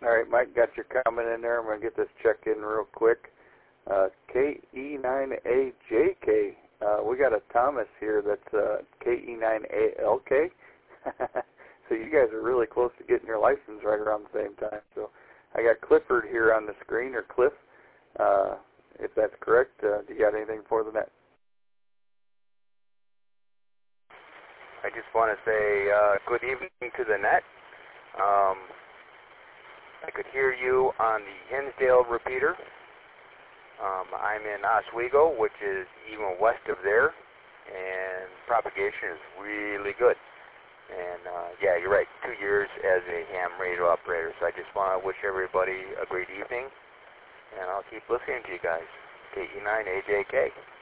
All right, Mike, got your comment in there. I'm going to get this checked in real quick. KE9AJK. We got a Thomas here that's KE9ALK. So you guys are really close to getting your license right around the same time. So I got Clifford here on the screen, or Cliff, if that's correct. Do you got anything for the net? I just want to say good evening to the net. I could hear you on the Hinsdale repeater. I'm in Oswego, which is even west of there, and propagation is really good. And yeah, you're right, 2 years as a ham radio operator. So I just want to wish everybody a great evening, and I'll keep listening to you guys. KE9AJK.